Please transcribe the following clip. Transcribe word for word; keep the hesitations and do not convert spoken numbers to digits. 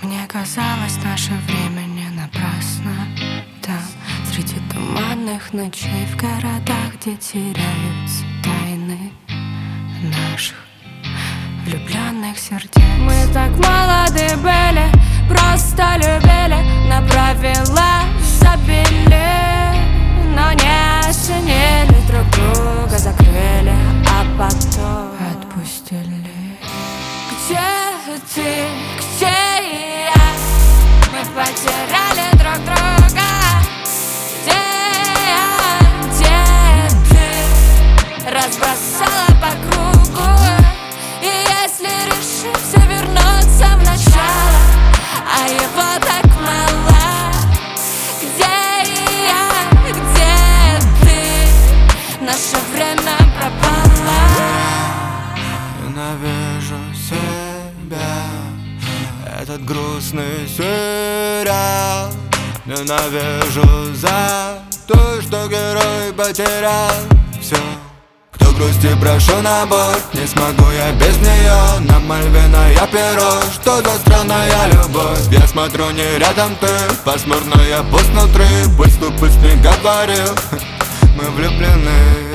мне казалось, наше время не напрасно. Там, среди туманных ночей, в городах, где теряются тайны наших влюбленных сердец. Мы так молоды были, просто любили, на правила забили, но не оценили, друг друга закрыли, а потом отпустили. Где ты, где я? Мы потеряли друг друга. Где я, где ты? Разбросала по кругу. И если решимся вернуться в начало, а его так мало. Где я, где ты? Наше время пропало. Ненавижу себя, этот грустный сериал. Ненавижу за то, что герой потерял все. Кто грустит, прошу на бок, не смогу я без нее. На Мальвина перо, что за странная любовь. Я смотрю, не рядом ты, пасмурно я пусть внутри. Пусть, пусть не говорил, мы влюблены.